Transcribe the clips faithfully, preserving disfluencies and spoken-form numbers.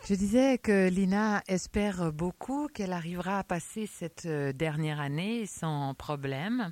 Je disais que Lina espère beaucoup qu'elle arrivera à passer cette dernière année sans problème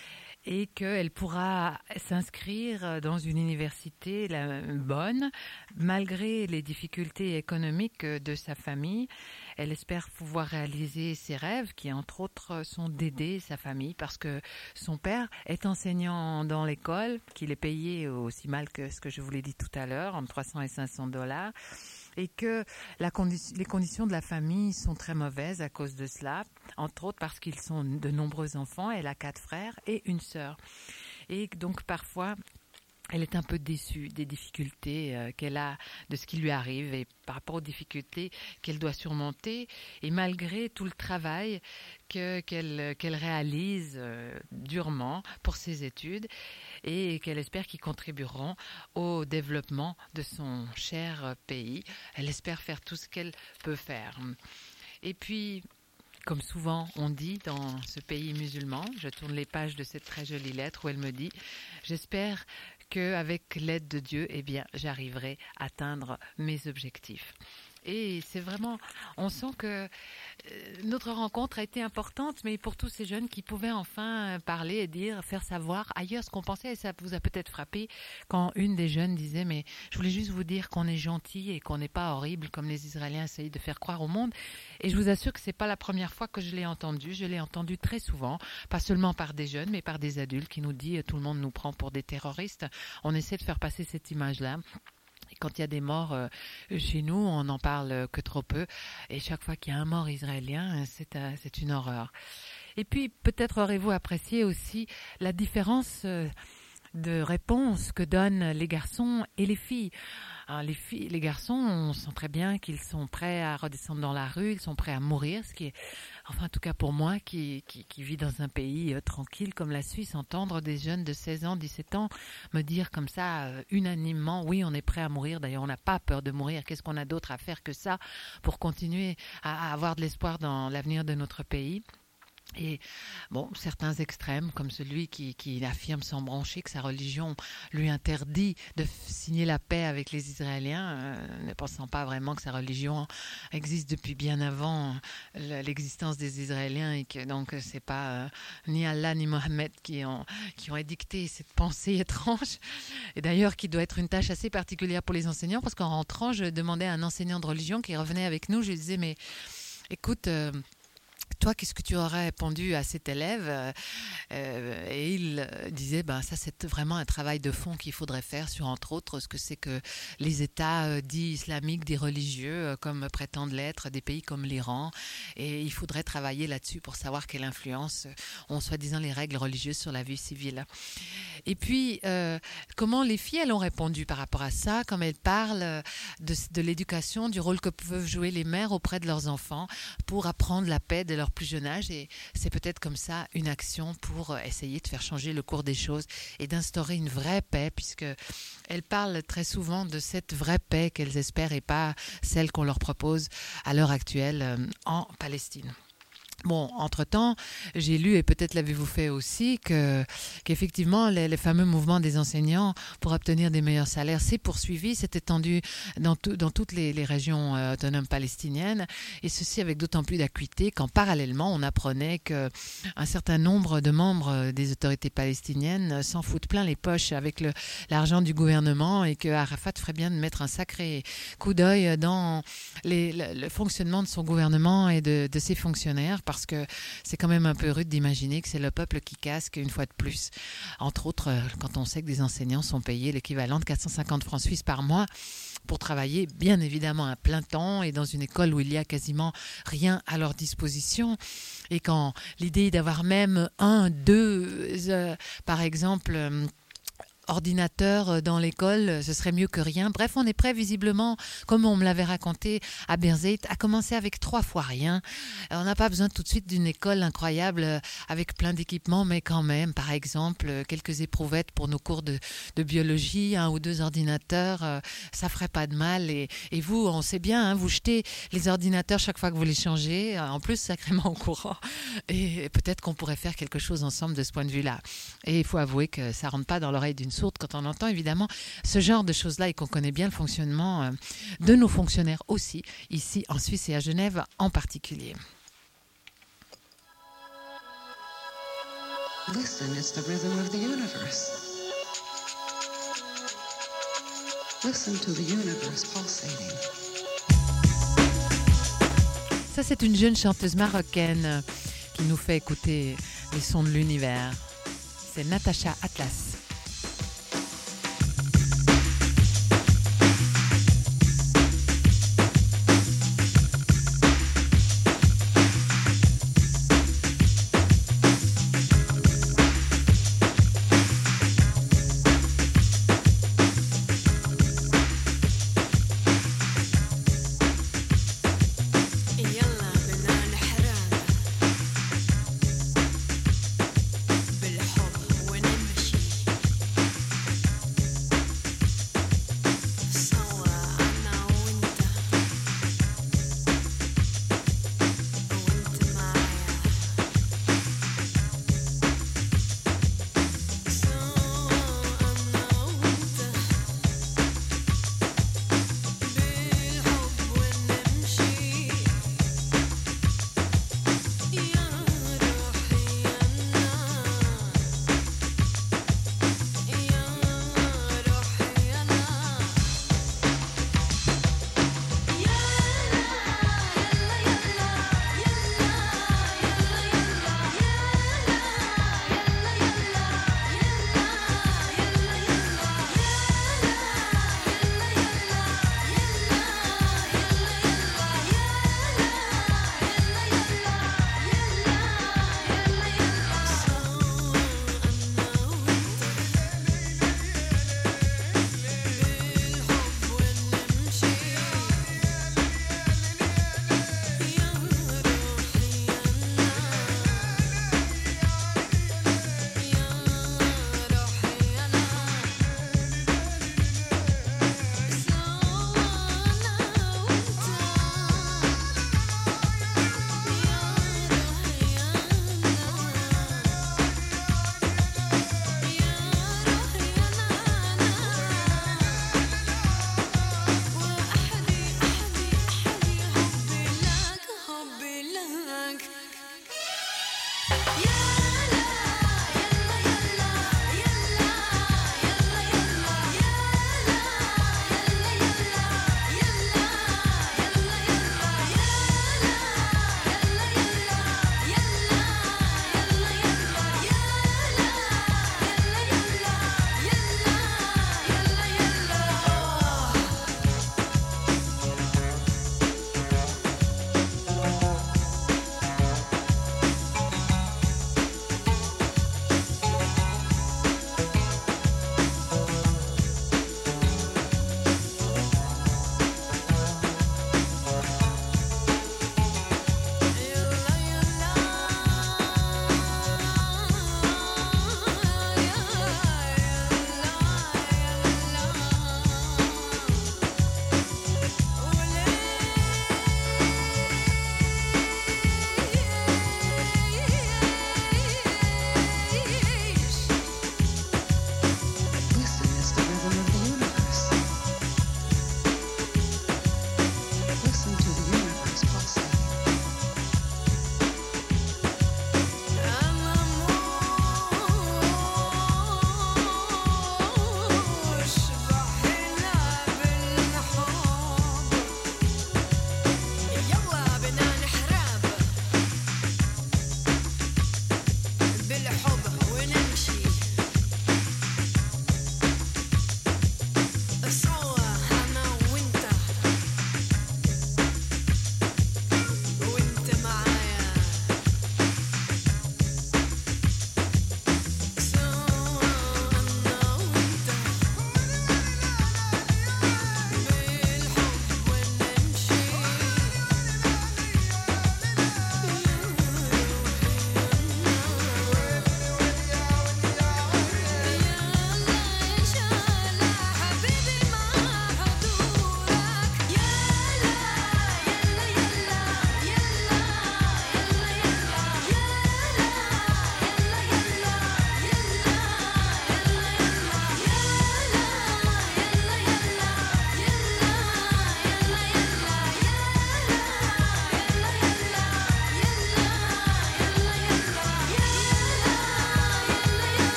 et qu'elle pourra s'inscrire dans une université bonne malgré les difficultés économiques de sa famille. Elle espère pouvoir réaliser ses rêves qui, entre autres, sont d'aider sa famille parce que son père est enseignant dans l'école, qu'il est payé aussi mal que ce que je vous l'ai dit tout à l'heure, entre trois cents et cinq cents dollars. Et que la condi- les conditions de la famille sont très mauvaises à cause de cela, entre autres parce qu'ils sont de nombreux enfants. Elle a quatre frères et une sœur. Et donc parfois, elle est un peu déçue des difficultés euh, qu'elle a, de ce qui lui arrive et par rapport aux difficultés qu'elle doit surmonter. Et malgré tout le travail que, qu'elle, qu'elle réalise euh, durement pour ses études et qu'elle espère qu'ils contribueront au développement de son cher pays. Elle espère faire tout ce qu'elle peut faire. Et puis, comme souvent on dit dans ce pays musulman, je tourne les pages de cette très jolie lettre où elle me dit « J'espère qu'avec l'aide de Dieu, eh bien, j'arriverai à atteindre mes objectifs. » Et c'est vraiment, on sent que euh, notre rencontre a été importante, mais pour tous ces jeunes qui pouvaient enfin parler et dire, faire savoir ailleurs ce qu'on pensait. Et ça vous a peut-être frappé quand une des jeunes disait, mais je voulais juste vous dire qu'on est gentil et qu'on n'est pas horrible comme les Israéliens essayent de faire croire au monde. Et je vous assure que c'est pas la première fois que je l'ai entendu. Je l'ai entendu très souvent, pas seulement par des jeunes, mais par des adultes qui nous disent, tout le monde nous prend pour des terroristes. On essaie de faire passer cette image-là. Et quand il y a des morts euh, chez nous, on n'en parle que trop peu. Et chaque fois qu'il y a un mort israélien, c'est, euh, c'est une horreur. Et puis, peut-être aurez-vous apprécié aussi la différence euh, de réponse que donnent les garçons et les filles. Alors, les filles, les garçons, on sent très bien qu'ils sont prêts à redescendre dans la rue, ils sont prêts à mourir, ce qui est, enfin en tout cas pour moi, qui, qui, qui vit dans un pays euh, tranquille comme la Suisse, entendre des jeunes de seize ans, dix-sept ans me dire comme ça, euh, unanimement, oui, on est prêt à mourir, d'ailleurs on n'a pas peur de mourir, qu'est-ce qu'on a d'autre à faire que ça pour continuer à, à avoir de l'espoir dans l'avenir de notre pays. Et bon, certains extrêmes, comme celui qui, qui affirme sans broncher que sa religion lui interdit de f- signer la paix avec les Israéliens, euh, ne pensant pas vraiment que sa religion existe depuis bien avant euh, l'existence des Israéliens et que donc c'est pas euh, ni Allah ni Mohammed qui ont, qui ont édicté cette pensée étrange. Et d'ailleurs, qui doit être une tâche assez particulière pour les enseignants, parce qu'en rentrant, je demandais à un enseignant de religion qui revenait avec nous, je lui disais, mais écoute... Euh, Toi, qu'est-ce que tu aurais répondu à cet élève euh, Et il euh, disait, ben, ça c'est vraiment un travail de fond qu'il faudrait faire sur, entre autres, ce que c'est que les États euh, dits islamiques, dits religieux, euh, comme prétendent l'être des pays comme l'Iran. Et il faudrait travailler là-dessus pour savoir quelle influence ont soi-disant les règles religieuses sur la vie civile. Et puis, euh, comment les filles, elles ont répondu par rapport à ça, comme elles parlent de, de l'éducation, du rôle que peuvent jouer les mères auprès de leurs enfants pour apprendre la paix de leur plus jeune âge. Et c'est peut-être comme ça une action pour essayer de faire changer le cours des choses et d'instaurer une vraie paix, puisque elles parlent très souvent de cette vraie paix qu'elles espèrent et pas celle qu'on leur propose à l'heure actuelle euh, en Palestine. Bon, entre-temps, j'ai lu, et peut-être l'avez-vous fait aussi, que, qu'effectivement, les, les fameux mouvements des enseignants pour obtenir des meilleurs salaires s'est poursuivi, s'est étendu dans, tout, dans toutes les, les régions euh, autonomes palestiniennes, et ceci avec d'autant plus d'acuité qu'en parallèlement, on apprenait qu'un certain nombre de membres des autorités palestiniennes s'en foutent plein les poches avec le, l'argent du gouvernement, et que Arafat ferait bien de mettre un sacré coup d'œil dans les, le, le fonctionnement de son gouvernement et de, de ses fonctionnaires, parce que c'est quand même un peu rude d'imaginer que c'est le peuple qui casque une fois de plus. Entre autres, quand on sait que des enseignants sont payés l'équivalent de quatre cent cinquante francs suisses par mois pour travailler bien évidemment à plein temps et dans une école où il y a quasiment rien à leur disposition. Et quand l'idée d'avoir même un, deux, euh, par exemple... Euh, ordinateur dans l'école, ce serait mieux que rien. Bref, on est prêt visiblement, comme on me l'avait raconté à Berzeit, à commencer avec trois fois rien. On n'a pas besoin tout de suite d'une école incroyable avec plein d'équipements, mais quand même, par exemple, quelques éprouvettes pour nos cours de, de biologie, un ou deux ordinateurs, ça ferait pas de mal. Et, et vous, on sait bien, hein, vous jetez les ordinateurs chaque fois que vous les changez, en plus sacrément au courant. Et peut-être qu'on pourrait faire quelque chose ensemble de ce point de vue-là. Et il faut avouer que ça rentre pas dans l'oreille d'une sourde quand on entend évidemment ce genre de choses-là et qu'on connaît bien le fonctionnement euh, de nos fonctionnaires aussi, ici en Suisse et à Genève en particulier. Listen, it's the rhythm of the universe. Listen to the universe pulsating. Ça, c'est une jeune chanteuse marocaine qui nous fait écouter les sons de l'univers. C'est Natacha Atlas. بالحب ونمشي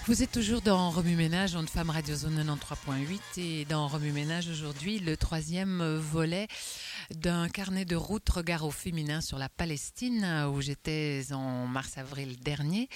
Vous êtes toujours dans Remue Ménage, Ondes Femmes Radio Zone quatre-vingt-treize point huit et dans Remue Ménage aujourd'hui, le troisième volet d'un carnet de route regard au féminin sur la Palestine où j'étais en mars-avril dernier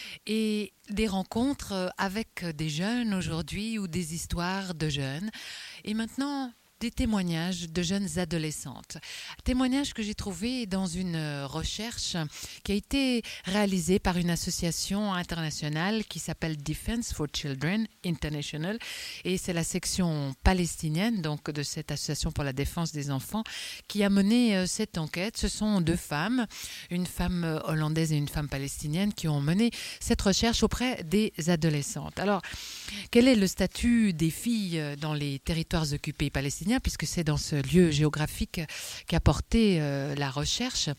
et des rencontres avec des jeunes aujourd'hui ou des histoires de jeunes et maintenant des témoignages de jeunes adolescentes. Témoignages que j'ai trouvés dans une recherche qui a été réalisée par une association internationale qui s'appelle Defense for Children International et c'est la section palestinienne donc de cette association pour la défense des enfants qui a mené cette enquête. Ce sont deux femmes, une femme hollandaise et une femme palestinienne qui ont mené cette recherche auprès des adolescentes. Alors, quel est le statut des filles dans les territoires occupés palestiniens puisque c'est dans ce lieu géographique qu'a porté euh, la recherche.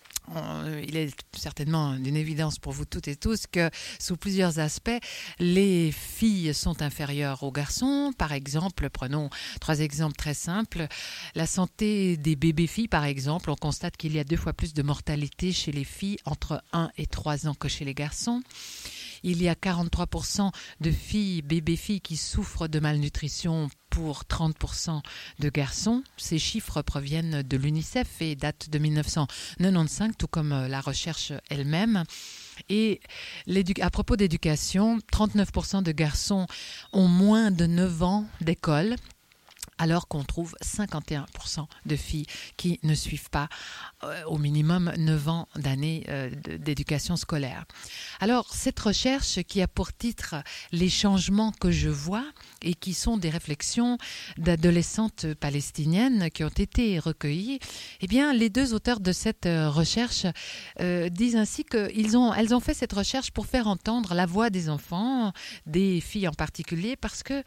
Il est certainement d'une évidence pour vous toutes et tous que sous plusieurs aspects, les filles sont inférieures aux garçons. Par exemple, prenons trois exemples très simples. La santé des bébés-filles, par exemple, on constate qu'il y a deux fois plus de mortalité chez les filles entre un et trois ans que chez les garçons. Il y a quarante-trois pour cent de filles, bébés-filles qui souffrent de malnutrition pour trente pour cent de garçons. Ces chiffres proviennent de l'UNICEF et datent de mille neuf cent quatre-vingt-quinze, tout comme la recherche elle-même. Et à propos d'éducation, trente-neuf pour cent de garçons ont moins de neuf ans d'école, alors qu'on trouve cinquante et un pour cent de filles qui ne suivent pas euh, au minimum neuf ans d'années euh, d'éducation scolaire. Alors, cette recherche qui a pour titre « Les changements que je vois » et qui sont des réflexions d'adolescentes palestiniennes qui ont été recueillies, eh bien, les deux auteurs de cette recherche euh, disent ainsi qu'elles ont, elles ont fait cette recherche pour faire entendre la voix des enfants, des filles en particulier, parce que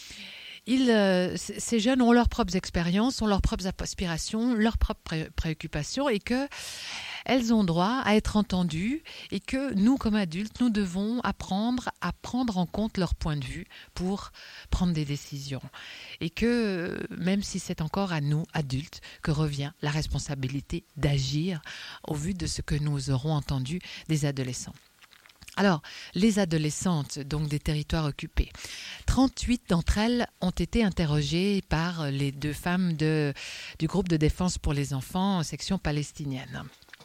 Ils, euh, ces jeunes ont leurs propres expériences, ont leurs propres aspirations, leurs propres pré- préoccupations et qu'elles ont droit à être entendues et que nous, comme adultes, nous devons apprendre à prendre en compte leur point de vue pour prendre des décisions. Et que même si c'est encore à nous, adultes, que revient la responsabilité d'agir au vu de ce que nous aurons entendu des adolescents. Alors, les adolescentes, donc des territoires occupés, trente-huit d'entre elles ont été interrogées par les deux femmes de, du groupe de défense pour les enfants, section palestinienne.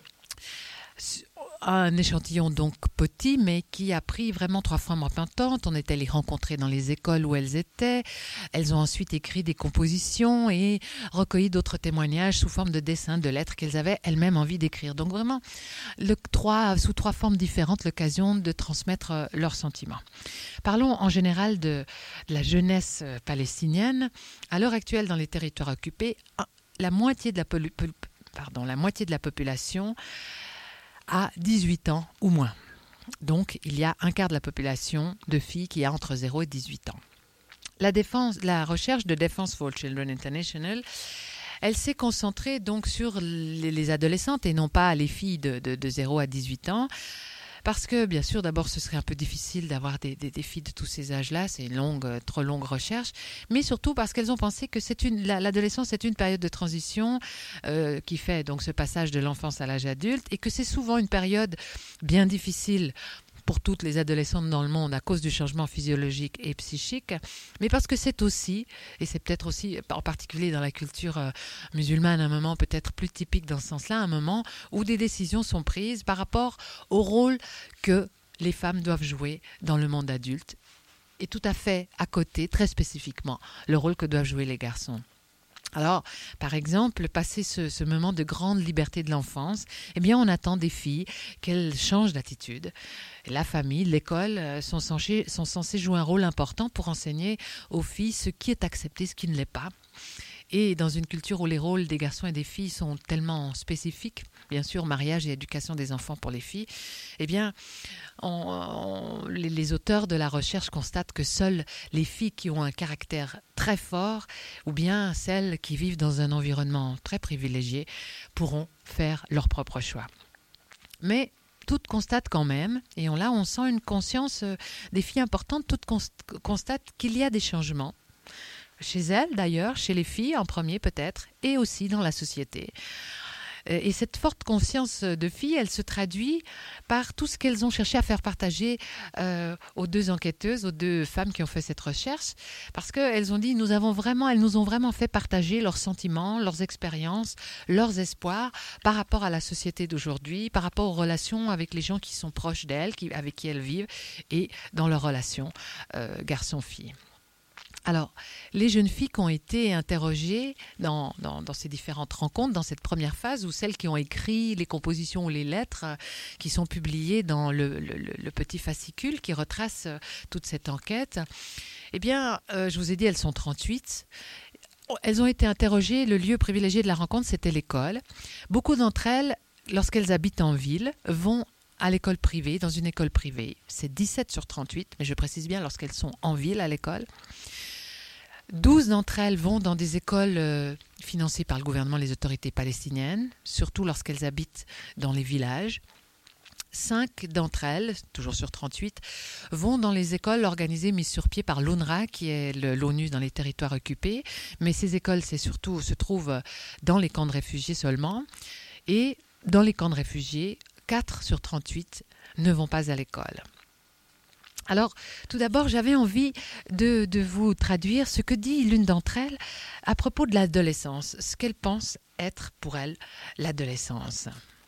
Un échantillon donc petit, mais qui a pris vraiment trois fois moins temps. On est allé les rencontrer dans les écoles où elles étaient. Elles ont ensuite écrit des compositions et recueilli d'autres témoignages sous forme de dessins, de lettres qu'elles avaient elles-mêmes envie d'écrire. Donc vraiment, le, trois, sous trois formes différentes, l'occasion de transmettre leurs sentiments. Parlons en général de, de la jeunesse palestinienne. À l'heure actuelle, dans les territoires occupés, la moitié de la, polu, pardon, la moitié de la population à dix-huit ans ou moins. Donc, il y a un quart de la population de filles qui a entre zéro et dix-huit ans. La, défense, la recherche de Defense for Children International, elle s'est concentrée donc sur les, les adolescentes et non pas les filles de, de, de zéro à dix-huit ans. Parce que, bien sûr, d'abord, ce serait un peu difficile d'avoir des, des, des filles de tous ces âges-là. C'est une longue, trop longue recherche. Mais surtout parce qu'elles ont pensé que c'est une, la, l'adolescence, c'est une période de transition euh, qui fait donc ce passage de l'enfance à l'âge adulte et que c'est souvent une période bien difficile pour toutes les adolescentes dans le monde à cause du changement physiologique et psychique, mais parce que c'est aussi, et c'est peut-être aussi en particulier dans la culture euh, musulmane, un moment peut-être plus typique dans ce sens-là, un moment où des décisions sont prises par rapport au rôle que les femmes doivent jouer dans le monde adulte, et tout à fait à côté, très spécifiquement, le rôle que doivent jouer les garçons. Alors, par exemple, passer ce, ce moment de grande liberté de l'enfance, eh bien, on attend des filles qu'elles changent d'attitude. La famille, l'école sont censées, sont censées jouer un rôle important pour enseigner aux filles ce qui est accepté, ce qui ne l'est pas. Et dans une culture où les rôles des garçons et des filles sont tellement spécifiques, bien sûr, mariage et éducation des enfants pour les filles, eh bien, on, on, les, les auteurs de la recherche constatent que seules les filles qui ont un caractère très fort, ou bien celles qui vivent dans un environnement très privilégié, pourront faire leur propre choix. Mais toutes constatent quand même, et on, là on sent une conscience euh, des filles importantes, toutes const- constatent qu'il y a des changements. Chez elles d'ailleurs, chez les filles en premier peut-être, et aussi dans la société. Et cette forte conscience de filles, elle se traduit par tout ce qu'elles ont cherché à faire partager euh, aux deux enquêteuses, aux deux femmes qui ont fait cette recherche, parce qu'elles ont dit, nous avons vraiment, elles nous ont vraiment fait partager leurs sentiments, leurs expériences, leurs espoirs par rapport à la société d'aujourd'hui, par rapport aux relations avec les gens qui sont proches d'elles, qui, avec qui elles vivent, et dans leurs relations euh, garçon-fille. Alors, les jeunes filles qui ont été interrogées dans, dans, dans ces différentes rencontres, dans cette première phase, ou celles qui ont écrit les compositions ou les lettres euh, qui sont publiées dans le, le, le petit fascicule qui retrace euh, toute cette enquête, eh bien, euh, je vous ai dit, elles sont trente-huit. Elles ont été interrogées, le lieu privilégié de la rencontre, c'était l'école. Beaucoup d'entre elles, lorsqu'elles habitent en ville, vont à l'école privée, dans une école privée. C'est dix-sept sur trente-huit, mais je précise bien lorsqu'elles sont en ville à l'école. douze d'entre elles vont dans des écoles euh, financées par le gouvernement, les autorités palestiniennes, surtout lorsqu'elles habitent dans les villages. Cinq d'entre elles, toujours sur trente-huit, vont dans les écoles organisées, mises sur pied par l'UNRWA, qui est le, l'ONU dans les territoires occupés. Mais ces écoles, c'est surtout, se trouvent dans les camps de réfugiés seulement. Et dans les camps de réfugiés, quatre sur trente-huit ne vont pas à l'école. Alors, tout d'abord, j'avais envie de, de vous traduire ce que dit l'une d'entre elles à propos de l'adolescence, ce qu'elle pense être pour elle l'adolescence.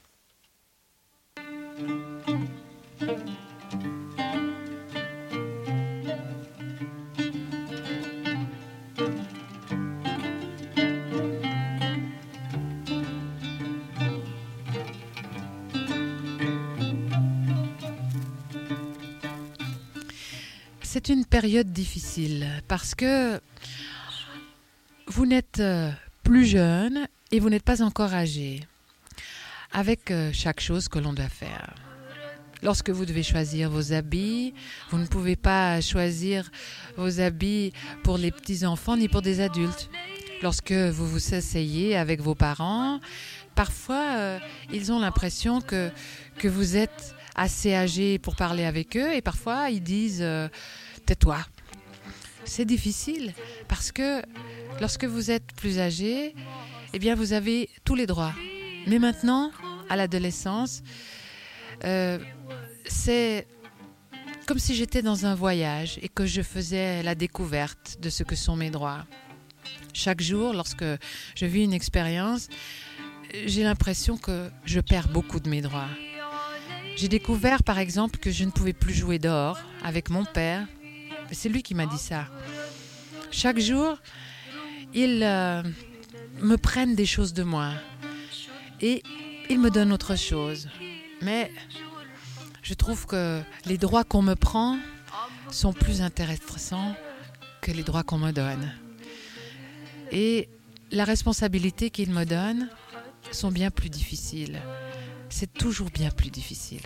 C'est une période difficile parce que vous n'êtes plus jeune et vous n'êtes pas encore âgé, avec chaque chose que l'on doit faire. Lorsque vous devez choisir vos habits, vous ne pouvez pas choisir vos habits pour les petits-enfants ni pour des adultes. Lorsque vous vous asseyez avec vos parents, parfois euh, ils ont l'impression que, que vous êtes assez âgé pour parler avec eux et parfois ils disent euh, « tais-toi ». C'est difficile parce que lorsque vous êtes plus âgé, eh bien vous avez tous les droits. Mais maintenant, à l'adolescence, euh, c'est comme si j'étais dans un voyage et que je faisais la découverte de ce que sont mes droits. Chaque jour, lorsque je vis une expérience, j'ai l'impression que je perds beaucoup de mes droits. J'ai découvert, par exemple, que je ne pouvais plus jouer dehors avec mon père. C'est lui qui m'a dit ça. Chaque jour, ils euh, me prennent des choses de moi et ils me donnent autre chose. Mais je trouve que les droits qu'on me prend sont plus intéressants que les droits qu'on me donne. Et la responsabilité qu'ils me donnent sont bien plus difficiles. C'est toujours bien plus difficile.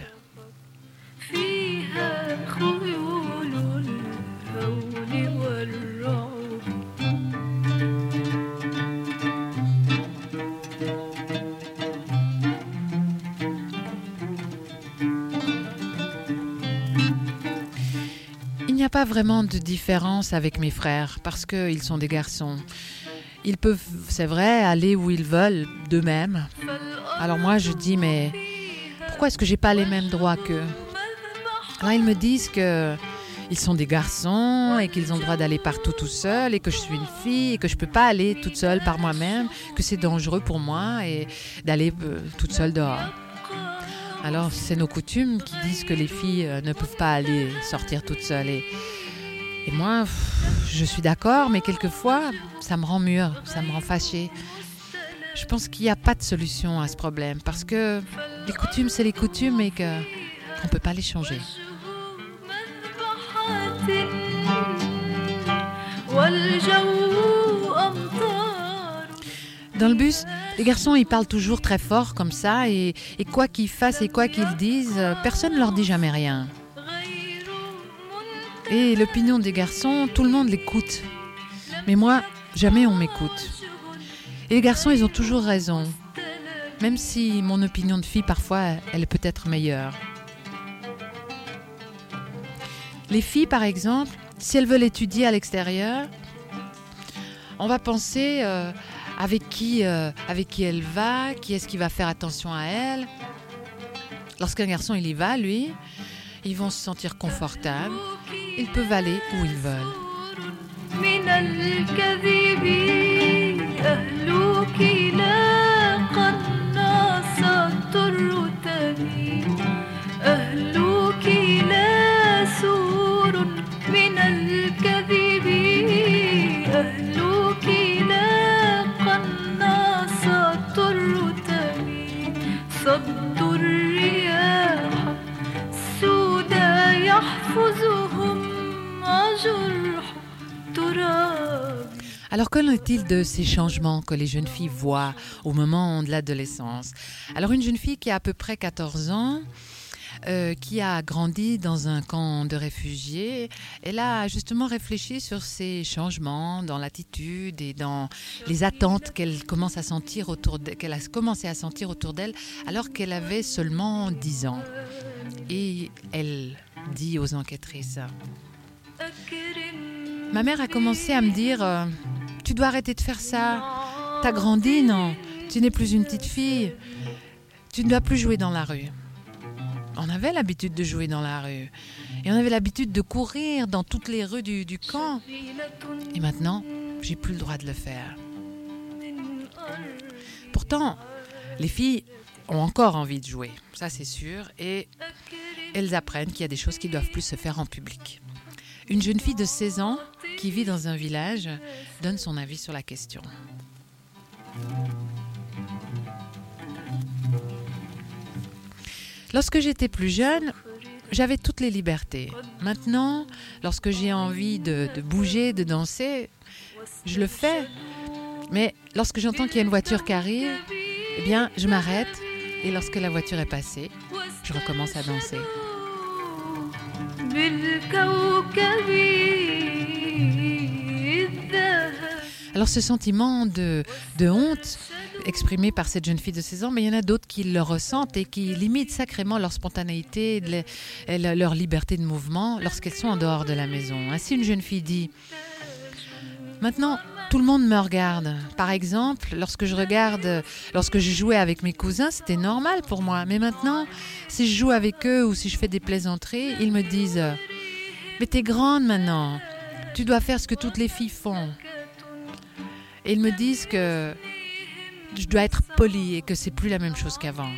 Il n'y a pas vraiment de différence avec mes frères parce qu'ils sont des garçons. Ils peuvent, c'est vrai, aller où ils veulent d'eux-mêmes. Alors moi, je dis, mais pourquoi est-ce que j'ai pas les mêmes droits qu'eux ? Alors ils me disent que ils sont des garçons et qu'ils ont le droit d'aller partout tout seuls et que je suis une fille et que je peux pas aller toute seule par moi-même, que c'est dangereux pour moi et d'aller euh, toute seule dehors. Alors c'est nos coutumes qui disent que les filles euh, ne peuvent pas aller sortir toutes seules et Et moi, je suis d'accord, mais quelquefois, ça me rend mûre, ça me rend fâchée. Je pense qu'il n'y a pas de solution à ce problème, parce que les coutumes, c'est les coutumes et qu'on ne peut pas les changer. Dans le bus, les garçons, ils parlent toujours très fort comme ça, et, et quoi qu'ils fassent et quoi qu'ils disent, personne ne leur dit jamais rien. Et l'opinion des garçons, tout le monde l'écoute. Mais moi, jamais on m'écoute. Et les garçons, ils ont toujours raison. Même si mon opinion de fille, parfois, elle est peut-être meilleure. Les filles, par exemple, si elles veulent étudier à l'extérieur, on va penser euh, avec qui, euh, avec qui elle va, qui est-ce qui va faire attention à elle. Lorsqu'un garçon il y va, lui, ils vont se sentir confortables. Ils peuvent aller où ils veulent. Alors, qu'en est-il de ces changements que les jeunes filles voient au moment de l'adolescence? Alors, une jeune fille qui a à peu près quatorze ans, euh, qui a grandi dans un camp de réfugiés, elle a justement réfléchi sur ces changements dans l'attitude et dans les attentes qu'elle commence à sentir autour d'elle, qu'elle a commencé à sentir autour d'elle alors qu'elle avait seulement dix ans. Et elle dit aux enquêtrices: ma mère a commencé à me dire euh, tu dois arrêter de faire ça, t'as grandi, non, tu n'es plus une petite fille, tu ne dois plus jouer dans la rue. On avait l'habitude de jouer dans la rue et on avait l'habitude de courir dans toutes les rues du, du camp, et maintenant j'ai plus le droit de le faire. Pourtant les filles ont encore envie de jouer, ça c'est sûr, et elles apprennent qu'il y a des choses qui ne doivent plus se faire en public. Une jeune fille de seize ans qui vit dans un village donne son avis sur la question. Lorsque j'étais plus jeune, j'avais toutes les libertés. Maintenant, lorsque j'ai envie de, de bouger, de danser, je le fais. Mais lorsque j'entends qu'il y a une voiture qui arrive, eh bien, je m'arrête. Et lorsque la voiture est passée, je recommence à danser. Alors ce sentiment de, de honte exprimé par cette jeune fille de seize ans, mais il y en a d'autres qui le ressentent et qui limitent sacrément leur spontanéité, leur liberté de mouvement lorsqu'elles sont en dehors de la maison. Ainsi, une jeune fille dit: maintenant, tout le monde me regarde. Par exemple, lorsque je regarde, lorsque je jouais avec mes cousins, c'était normal pour moi. Mais maintenant, si je joue avec eux ou si je fais des plaisanteries, ils me disent: mais t'es grande maintenant, tu dois faire ce que toutes les filles font. Et ils me disent que je dois être polie et que c'est plus la même chose qu'avant.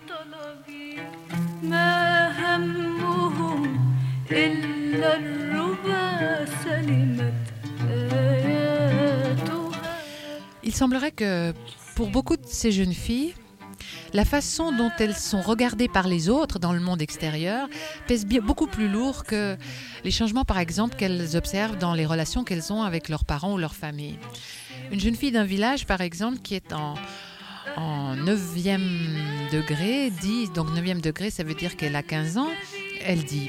Il semblerait que pour beaucoup de ces jeunes filles, la façon dont elles sont regardées par les autres dans le monde extérieur pèse bien, beaucoup plus lourd que les changements, par exemple, qu'elles observent dans les relations qu'elles ont avec leurs parents ou leur famille. Une jeune fille d'un village, par exemple, qui est en, en neuvième degré, dit, donc neuvième degré, ça veut dire qu'elle a quinze ans, elle dit: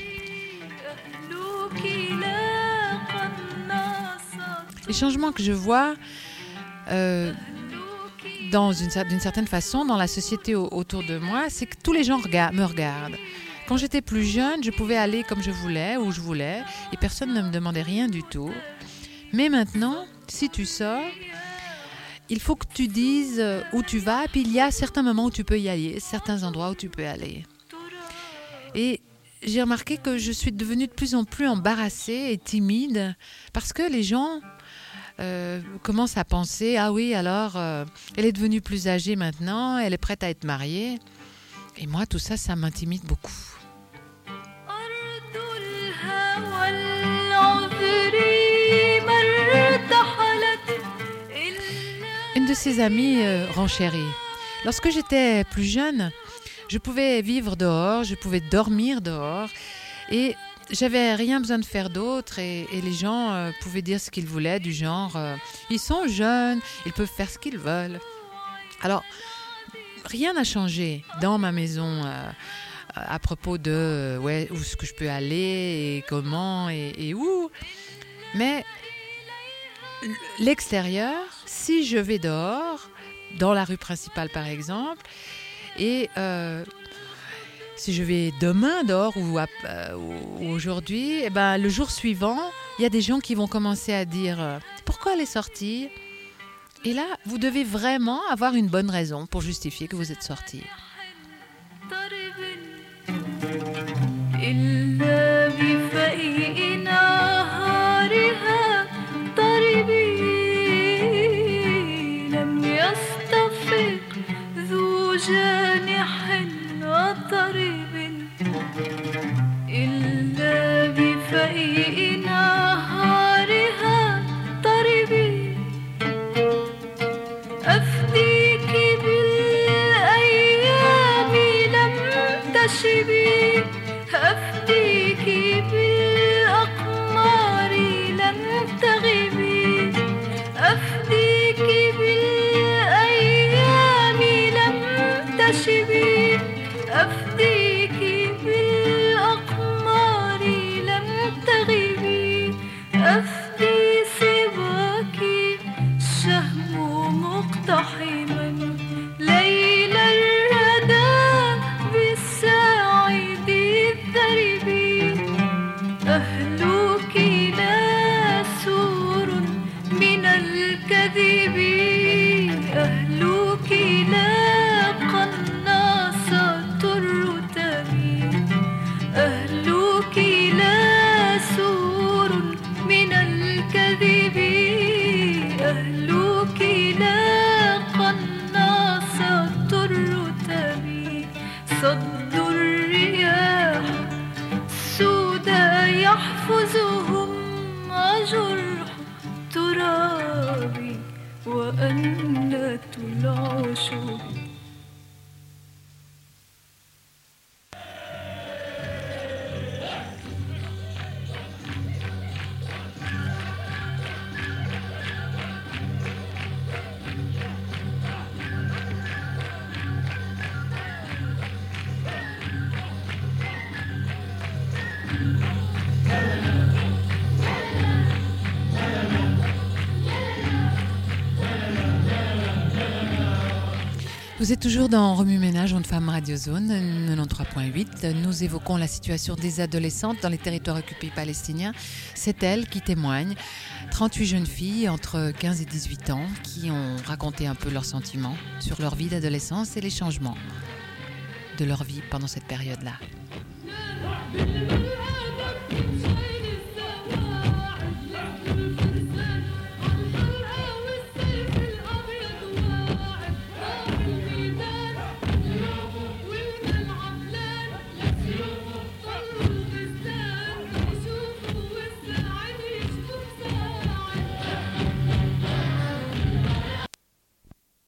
les changements que je vois euh, dans une, d'une certaine façon dans la société au, autour de moi, c'est que tous les gens regardent, me regardent. Quand j'étais plus jeune, je pouvais aller comme je voulais, où je voulais, et personne ne me demandait rien du tout. Mais maintenant, si tu sors, il faut que tu dises où tu vas, puis il y a certains moments où tu peux y aller, certains endroits où tu peux aller. Et j'ai remarqué que je suis devenue de plus en plus embarrassée et timide parce que les gens euh, commencent à penser: ah oui, alors euh, elle est devenue plus âgée maintenant, elle est prête à être mariée. Et moi, tout ça, ça m'intimide beaucoup. Une de ses amies euh, renchérit: lorsque j'étais plus jeune, je pouvais vivre dehors, je pouvais dormir dehors et j'avais rien besoin de faire d'autre, et, et les gens euh, pouvaient dire ce qu'ils voulaient, du genre euh, ils sont jeunes, ils peuvent faire ce qu'ils veulent. Alors, rien n'a changé dans ma maison euh, à propos de euh, ouais, où est-ce que je peux aller et comment et, et où. Mais l'extérieur, si je vais dehors, dans la rue principale par exemple, et euh, si je vais demain dehors ou, à, euh, ou aujourd'hui, eh ben, le jour suivant, il y a des gens qui vont commencer à dire: pourquoi elle est sortie ? Et là, vous devez vraiment avoir une bonne raison pour justifier que vous êtes sorti. Vous êtes toujours dans Remue Ménage, Ondes Femmes Radio Zone quatre-vingt-treize point huit. Nous évoquons la situation des adolescentes dans les territoires occupés palestiniens. C'est elles qui témoignent. trente-huit jeunes filles entre quinze et dix-huit ans qui ont raconté un peu leurs sentiments sur leur vie d'adolescence et les changements de leur vie pendant cette période-là.